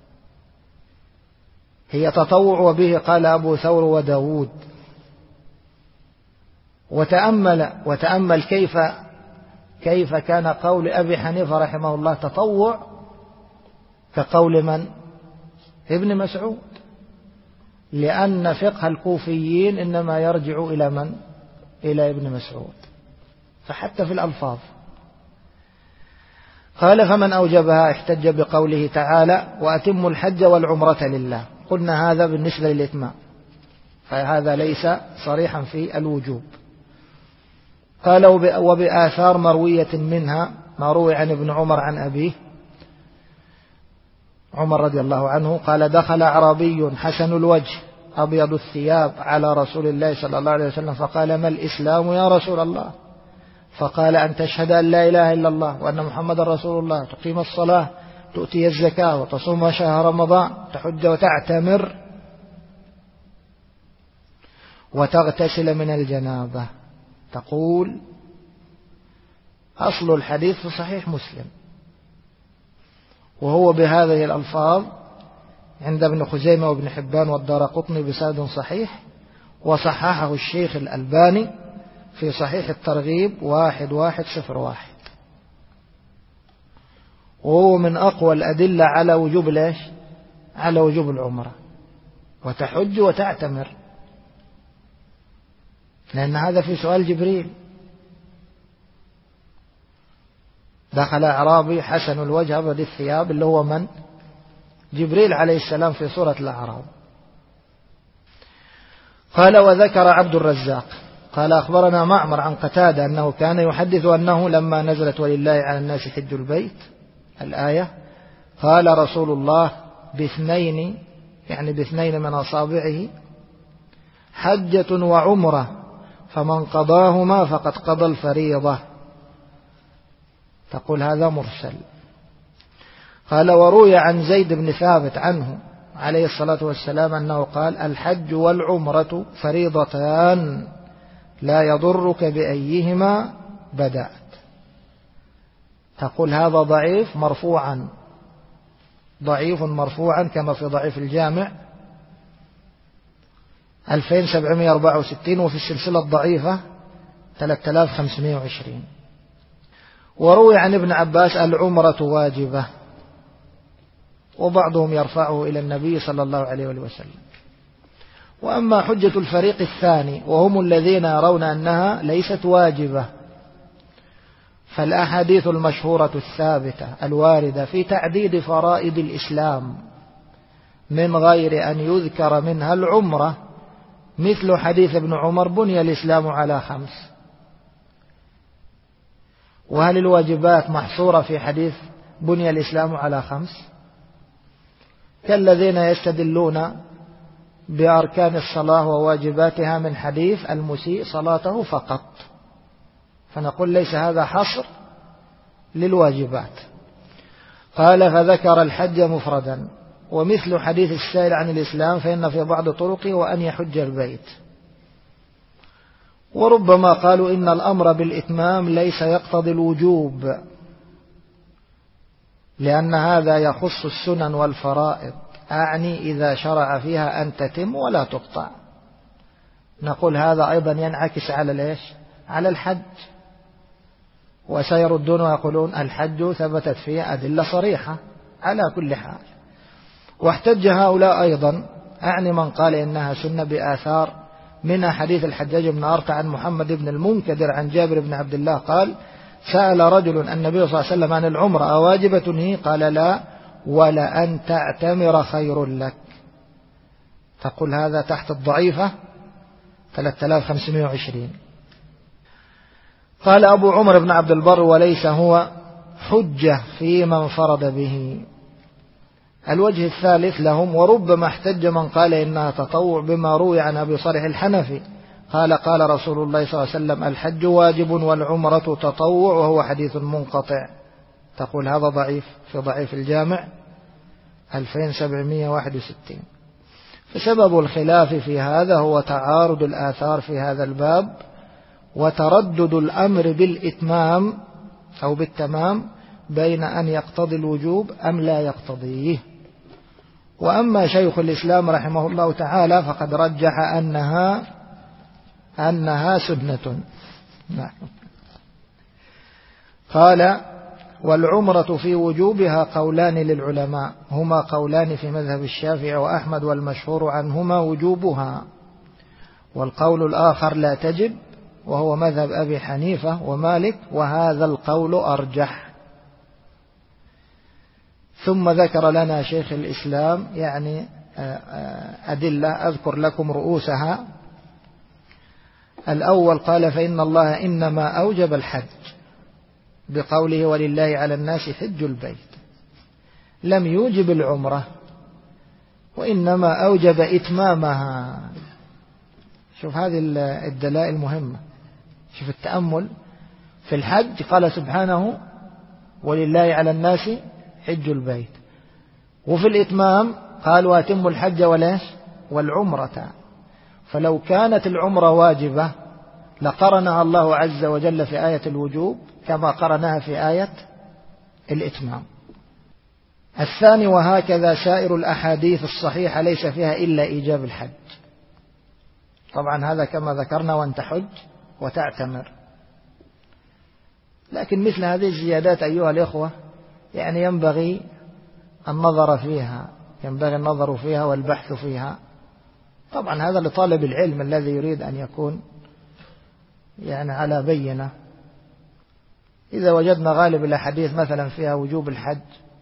Speaker 1: هي تطوع، وبه قال أبو ثور وداود. وتأمل كيف كان قول أبي حنيفة رحمه الله تطوع، كقول من؟ ابن مسعود، لأن فقه الكوفيين إنما يرجع إلى من؟ إلى ابن مسعود، فحتى في الألفاظ. قال فمن أوجبها احتج بقوله تعالى وأتموا الحج والعمرة لله. قلنا هذا بالنسبة للإتمام، فهذا ليس صريحا في الوجوب. قال وبآثار مروية منها ما روي عن ابن عمر عن أبيه عمر رضي الله عنه قال دخل أعرابي حسن الوجه أبيض الثياب على رسول الله صلى الله عليه وسلم فقال ما الإسلام يا رسول الله؟ فقال أن تشهد أن لا إله إلا الله وأن محمد رسول الله، تقيم الصلاة، تؤتي الزكاة، وتصوم شهر رمضان، تحج وتعتمر، وتغتسل من الجنابة. تقول أصل الحديث في صحيح مسلم، وهو بهذه الألفاظ عند ابن خزيمة وابن حبان والدارقطني بسند صحيح، وصححه الشيخ الألباني في صحيح الترغيب 1101، وهو من أقوى الأدلة على وجوب ليش؟ على وجوب العمرة، وتحج وتعتمر، لأن هذا في سؤال جبريل. دخل أعرابي حسن الوجه أبيض الثياب، اللي هو من؟ جبريل عليه السلام في سورة الأعراف. قال وذكر عبد الرزاق قال أخبرنا معمر عن قتادة أنه كان يحدث أنه لما نزلت ولله على الناس حج البيت الآية قال رسول الله باثنين، يعني باثنين من أصابعه، حجة وعمرة فمن قضاهما فقد قضى الفريضة. تقول هذا مرسل. قال وروي عن زيد بن ثابت عنه عليه الصلاة والسلام أنه قال الحج والعمرة فريضتان لا يضرك بأيهما بدأت. تقول هذا ضعيف مرفوعا، ضعيف مرفوعا كما في ضعيف الجامع 2764، وفي السلسلة الضعيفة 3520. وروي عن ابن عباس العمرة واجبة، وبعضهم يرفعه إلى النبي صلى الله عليه وسلم. وأما حجة الفريق الثاني وهم الذين يرون أنها ليست واجبة، فالأحاديث المشهورة الثابتة الواردة في تعديد فرائض الإسلام من غير أن يذكر منها العمرة، مثل حديث ابن عمر بني الإسلام على 5. وهل الواجبات محصورة في حديث بني الإسلام على 5؟ كالذين يستدلون بأركان الصلاة وواجباتها من حديث المسيء صلاته فقط، فنقول ليس هذا حصر للواجبات. قال فذكر الحج مفردا، ومثل حديث السائل عن الإسلام فإن في بعض طرقه وأن يحج البيت. وربما قالوا إن الأمر بالإتمام ليس يقتضي الوجوب، لأن هذا يخص السنن والفرائض، أعني إذا شرع فيها أن تتم ولا تقطع. نقول هذا أيضا ينعكس على ليش؟ على الحج، وسيردون ويقولون الحج ثبتت فيه أدلة صريحة على كل حال. واحتج هؤلاء أيضا، أعني من قال إنها سنة، بآثار من حديث الحجاج بن أرطع عن محمد بن المنكدر عن جابر بن عبد الله قال سأل رجل النبي صلى الله عليه وسلم عن العمرة أواجبة هي؟ قال لا، ولأن تعتمر خير لك. تقول هذا تحت الضعيفة 3520. قال أبو عمر بن عبد البر وليس هو حجة في من فرض به. الوجه الثالث لهم، وربما احتج من قال إنها تطوع بما روي عن أبي صالح الحنفي قال قال رسول الله صلى الله عليه وسلم الحج واجب والعمرة تطوع، وهو حديث منقطع. تقول هذا ضعيف في ضعيف الجامع 2761. فسبب الخلاف في هذا هو تعارض الآثار في هذا الباب، وتردد الأمر بالإتمام أو بالتمام بين أن يقتضي الوجوب أم لا يقتضيه. وأما شيخ الإسلام رحمه الله تعالى فقد رجح أنها سنة. قال والعمرة في وجوبها قولان للعلماء، هما قولان في مذهب الشافعي وأحمد، والمشهور عنهما وجوبها، والقول الآخر لا تجب، وهو مذهب أبي حنيفة ومالك، وهذا القول أرجح. ثم ذكر لنا شيخ الإسلام يعني أدلة أذكر لكم رؤوسها. الأول قال فإن الله إنما أوجب الحج بقوله ولله على الناس حج البيت، لم يوجب العمرة، وإنما أوجب إتمامها. شوف هذه الدلائل مهمة. شوف التأمل في الحج قال سبحانه ولله على الناس حج البيت، وفي الإتمام قال وأتموا الحج والعمرة. فلو كانت العمرة واجبة لقرنها الله عز وجل في آية الوجوب كما قرنها في آية الإتمام. الثاني وهكذا سائر الأحاديث الصحيحة ليس فيها إلا إيجاب الحج. طبعا هذا كما ذكرنا وأن تحج وتعتمر. لكن مثل هذه الزيادات أيها الإخوة يعني ينبغي النظر فيها، ينبغي النظر فيها والبحث فيها. طبعا هذا لطالب العلم الذي يريد أن يكون يعني على بينة. إذا وجدنا غالب الأحاديث مثلا فيها وجوب الحج،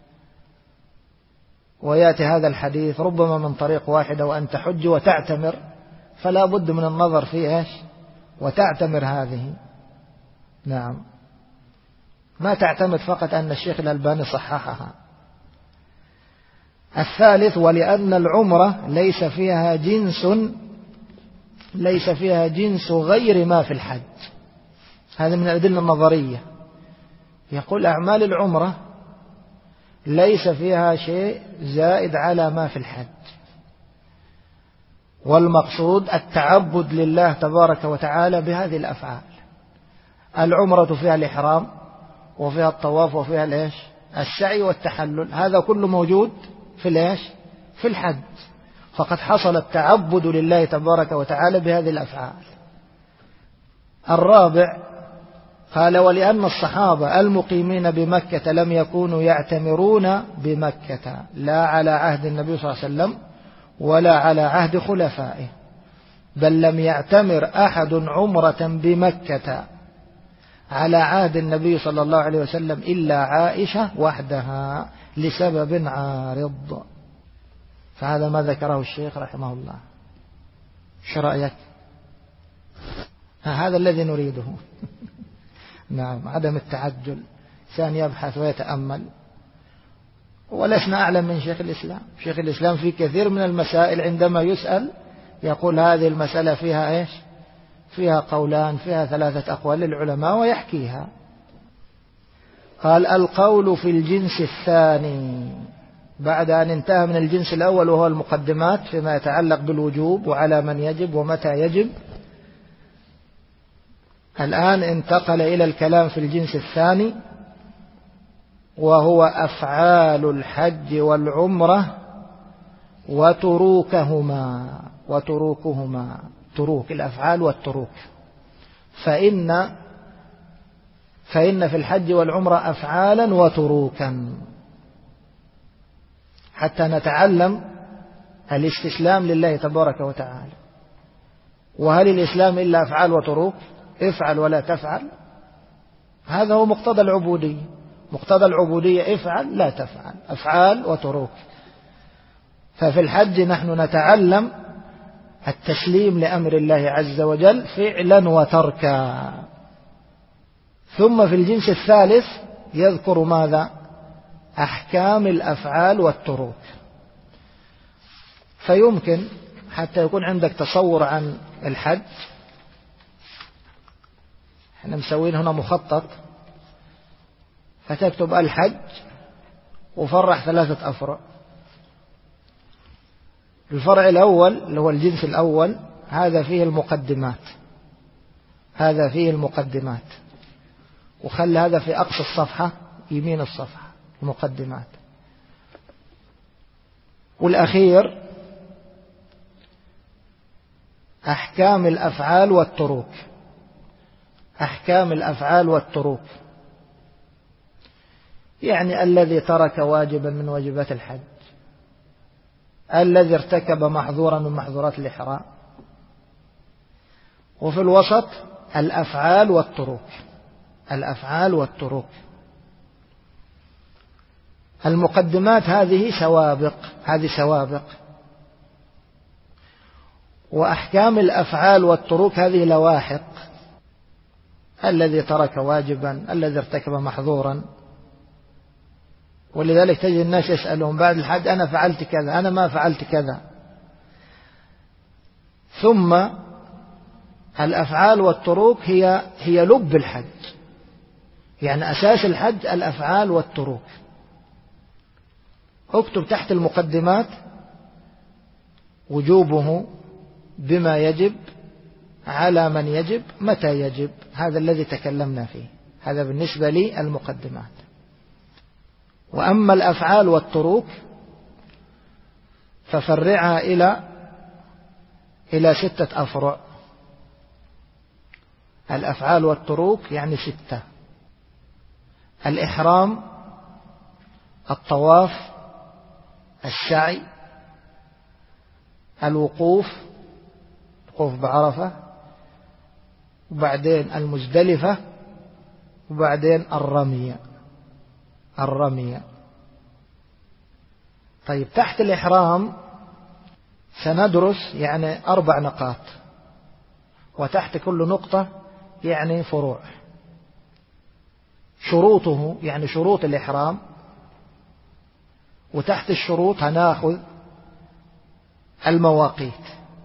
Speaker 1: ويأتي هذا الحديث ربما من طريق واحدة وأن تحج وتعتمر، فلا بد من النظر في وتعتمر هذه. نعم، ما تعتمد فقط أن الشيخ الألباني صححها. الثالث ولأن العمرة ليس فيها جنس غير ما في الحج. هذا من الأدلة النظرية. يقول أعمال العمرة ليس فيها شيء زائد على ما في الحج، والمقصود التعبد لله تبارك وتعالى بهذه الأفعال. العمرة فيها الإحرام وفيها الطواف وفيها السعي والتحلل، هذا كله موجود في الحج، فقد حصل التعبد لله تبارك وتعالى بهذه الأفعال. الرابع قال ولأن الصحابة المقيمين بمكة لم يكونوا يعتمرون بمكة لا على عهد النبي صلى الله عليه وسلم ولا على عهد خلفائه، بل لم يعتمر أحد عمرة بمكة على عهد النبي صلى الله عليه وسلم إلا عائشة وحدها لسبب عارض. فهذا ما ذكره الشيخ رحمه الله. شو رأيك؟ هذا الذي نريده. نعم، عدم التعجل، إنسان يبحث ويتأمل. ولسنا أعلم من شيخ الإسلام. شيخ الإسلام في كثير من المسائل عندما يسأل يقول هذه المسألة فيها فيها قولان، فيها 3 أقوال للعلماء ويحكيها. قال القول في الجنس الثاني بعد أن انتهى من الجنس الأول وهو المقدمات فيما يتعلق بالوجوب وعلى من يجب ومتى يجب. الآن انتقل إلى الكلام في الجنس الثاني وهو أفعال الحج والعمرة وتروكهما. تروك الأفعال والتروك. فإن في الحج والعمرة أفعالا وتروكا حتى نتعلم الاستسلام لله تبارك وتعالى. وهل الإسلام إلا أفعال وتروك؟ افعل ولا تفعل، هذا هو مقتضى العبودية. مقتضى العبودية افعل لا تفعل، أفعال وتروك. ففي الحج نحن نتعلم التسليم لأمر الله عز وجل فعلا وتركا. ثم في الجنس الثالث يذكر ماذا؟ أحكام الأفعال والتروك. فيمكن حتى يكون عندك تصور عن الحج، احنا مسوين هنا مخطط، فتكتب الحج وفرح 3 أفرع. الفرع الأول اللي هو الجنس الأول هذا فيه المقدمات، وخلي هذا في أقصى الصفحة يمين الصفحة، المقدمات. والأخير أحكام الأفعال والتروك. يعني الذي ترك واجبا من واجبات الحج، الذي ارتكب محظورا من محظورات الإحرام. وفي الوسط الأفعال والتروك. الأفعال والتروك. المقدمات هذه سوابق، وأحكام الأفعال والتروك هذه لواحق. الذي ترك واجبا، الذي ارتكب محظورا. ولذلك تجد الناس يسألون بعد الحج: أنا فعلت كذا، أنا ما فعلت كذا. ثم الأفعال والتروك هي لب الحج، يعني أساس الحج الأفعال والتروك. اكتب تحت المقدمات وجوبه، بما يجب، على من يجب، متى يجب. هذا الذي تكلمنا فيه، هذا بالنسبة لي المقدمات. وأما الأفعال والتروك ففرعها إلى 6 أفرع. الأفعال والتروك يعني 6: الإحرام، الطواف، السعي، الوقوف بعرفة، وبعدين المزدلفة، وبعدين الرمية. طيب، تحت الإحرام سندرس يعني 4 نقاط، وتحت كل نقطة يعني فروع. شروطه يعني شروط الإحرام، وتحت الشروط هناخذ المواقيت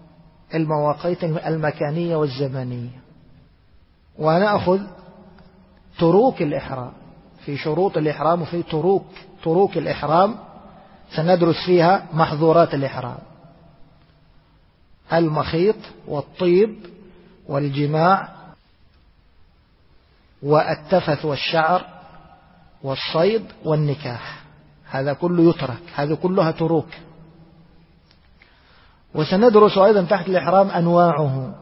Speaker 1: المكانية والزمنية، وهنأخذ تروك الإحرام. في شروط الإحرام وفي تروك الإحرام سندرس فيها محظورات الإحرام: المخيط والطيب والجماع والتفث والشعر والصيد والنكاح. هذا كله يترك، هذه كلها تروك. وسندرس أيضا تحت الإحرام أنواعه: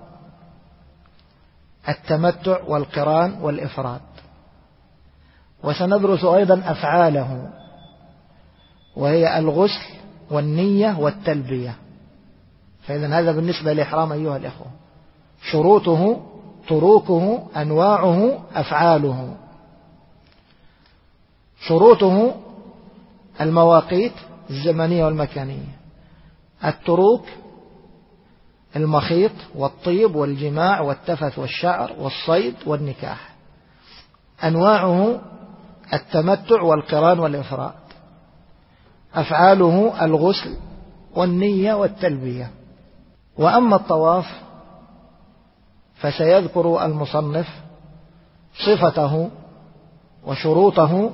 Speaker 1: التمتع والقران والإفراد. وسندرس أيضا أفعاله، وهي الغسل والنية والتلبية. فإذا هذا بالنسبة للإحرام أيها الإخوة: شروطه، تروكه، أنواعه، أفعاله. شروطه المواقيت الزمنية والمكانية، التروك المخيط والطيب والجماع والتفث والشعر والصيد والنكاح. أنواعه التمتع والقران والإفراد. أفعاله الغسل والنية والتلبية. وأما الطواف فسيذكر المصنف صفته وشروطه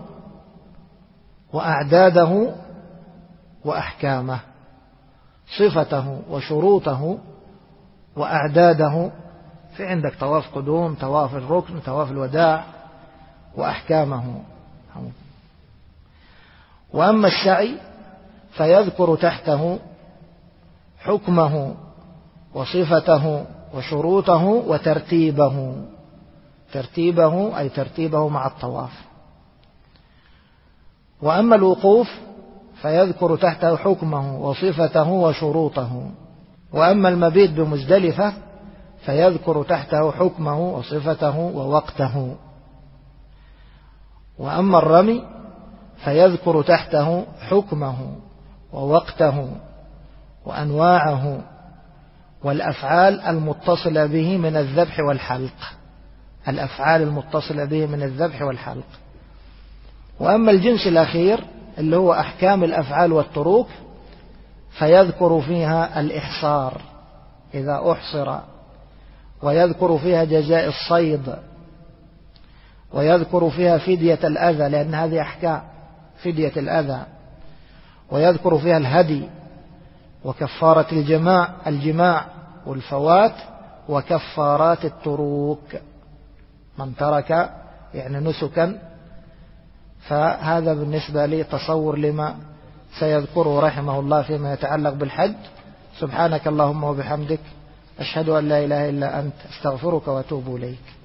Speaker 1: وأعداده وأحكامه. صفته وشروطه وأعداده، في عندك طواف قدوم، طواف الركن، طواف الوداع، وأحكامه. وأما السعي فيذكر تحته حكمه وصفته وشروطه وترتيبه. ترتيبه أي ترتيبه مع الطواف. وأما الوقوف فيذكر تحته حكمه وصفته وشروطه. وأما المبيت بمزدلفة فيذكر تحته حكمه وصفته ووقته. وأما الرمي فيذكر تحته حكمه ووقته وأنواعه والأفعال المتصلة به من الذبح والحلق. الأفعال المتصلة به من الذبح والحلق. وأما الجنس الأخير اللي هو أحكام الأفعال والتروك فيذكر فيها الإحصار إذا أحصر، ويذكر فيها جزاء الصيد، ويذكر فيها فدية الأذى، لأن هذه أحكام فدية الأذى، ويذكر فيها الهدي، وكفارة الجماع والفوات، وكفارات التروك من ترك يعني نسكا. فهذا بالنسبة لي تصور لما سيذكره رحمه الله فيما يتعلق بالحج. سبحانك اللهم وبحمدك، أشهد أن لا إله إلا أنت، استغفرك وأتوب إليك.